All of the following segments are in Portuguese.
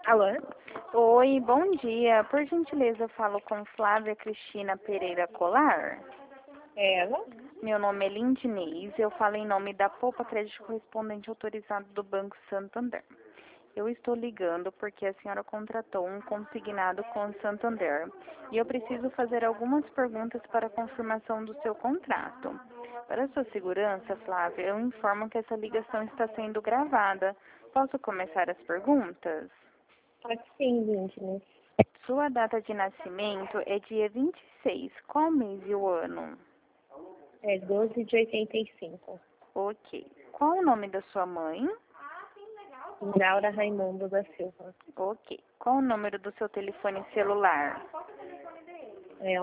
Alô? Oi, bom dia. Por gentileza, eu falo com Flávia Cristina Pereira Colar. Ela? Meu nome é Lindinês, eu falo em nome da Poupa Crédito Correspondente autorizado do Banco Santander. Eu estou ligando porque a senhora contratou um consignado com o Santander e eu preciso fazer algumas perguntas para a confirmação do seu contrato. Para sua segurança, Flávia, eu informo que essa ligação está sendo gravada. Posso começar as perguntas? Pode sim, Lindness. Sua data de nascimento é dia 26. Qual mês e o ano? É 12 de 85. Ok. Qual o nome da sua mãe? Laura Raimundo da Silva. Ok. Qual o número do seu telefone celular? É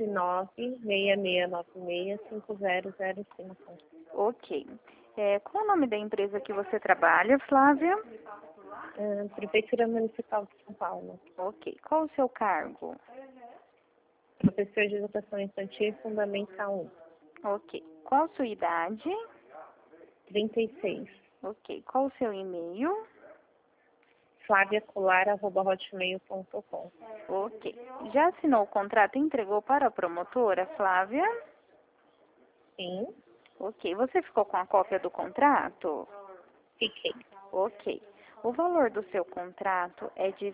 11-9-6696-5005. Ok. Qual o nome da empresa que você trabalha, Flávia? Prefeitura Municipal de São Paulo. Ok. Qual o seu cargo? Professor de Educação Infantil Fundamental 1. Ok. Qual a sua idade? 36. Ok. Qual o seu e-mail? flaviacolar@hotmail.com. Ok. Já assinou o contrato e entregou para a promotora, Flávia? Sim, Ok. Você ficou com a cópia do contrato? fiquei. Ok. O valor do seu contrato é de R$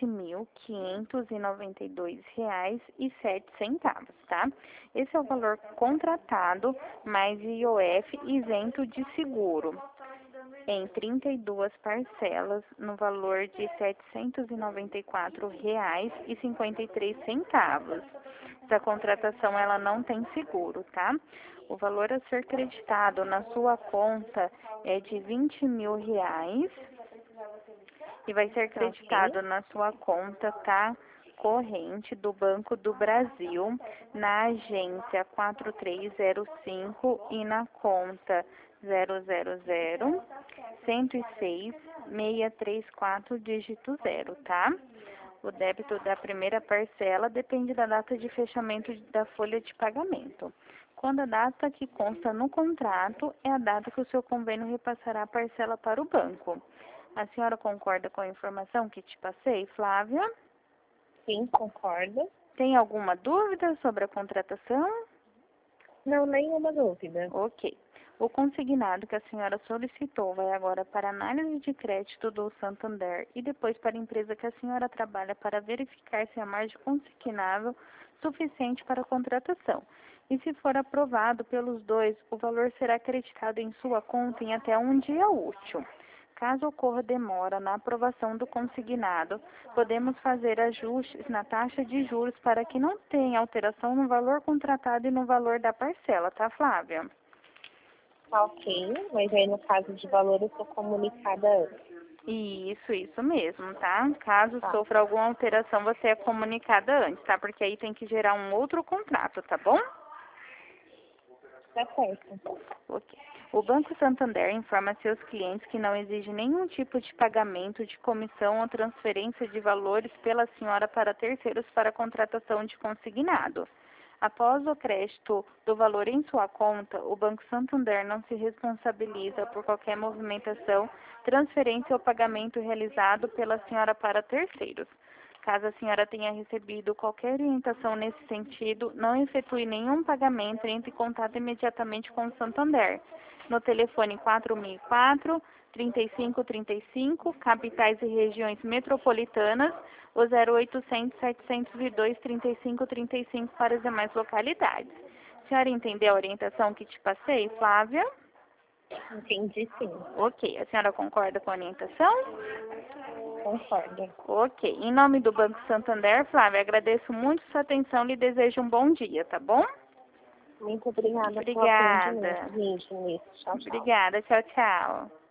20.592,07, tá? Esse é o valor contratado, mais IOF isento de seguro, em 32 parcelas, no valor de R$ 794,53. Essa contratação, ela não tem seguro, tá? O valor a ser creditado na sua conta é de R$ 20.000 e vai ser creditado na sua conta, tá? Corrente do Banco do Brasil, na agência 4305 e na conta 000-106-634, dígito 0, tá? O débito da primeira parcela depende da data de fechamento da folha de pagamento. Quando a data que consta no contrato é a data que o seu convênio repassará a parcela para o banco. A senhora concorda com a informação que te passei, Flávia? Sim, concordo. Tem alguma dúvida sobre a contratação? Não, nenhuma dúvida. Ok. O consignado que a senhora solicitou vai agora para análise de crédito do Santander e depois para a empresa que a senhora trabalha para verificar se a margem consignável suficiente para a contratação. E se for aprovado pelos dois, o valor será acreditado em sua conta em até um dia útil. Caso ocorra demora na aprovação do consignado, podemos fazer ajustes na taxa de juros para que não tenha alteração no valor contratado e no valor da parcela, tá, Flávia? Tá ok, mas aí no caso de valor eu sou comunicada antes. Isso mesmo, tá? Caso Tá, sofra alguma alteração, você é comunicada antes, tá? Porque aí tem que gerar um outro contrato, tá bom? tá certo. Ok. O Banco Santander informa seus clientes que não exige nenhum tipo de pagamento de comissão ou transferência de valores pela senhora para terceiros para a contratação de consignado. Após o crédito do valor em sua conta, o Banco Santander não se responsabiliza por qualquer movimentação, transferência ou pagamento realizado pela senhora para terceiros. Caso a senhora tenha recebido qualquer orientação nesse sentido, não efetue nenhum pagamento e entre em contato imediatamente com o Santander. No telefone 4004-3535, capitais e regiões metropolitanas, o 0800-702-3535 para as demais localidades. A senhora entendeu a orientação que te passei, Flávia? Entendi sim. Ok. A senhora concorda com a orientação? Concordo. Ok. Em nome do Banco Santander, Flávia, agradeço muito sua atenção e lhe desejo um bom dia, tá bom? Muito obrigada pelo Obrigada. atendimento. Gente, tchau, tchau. Obrigada. Tchau, tchau.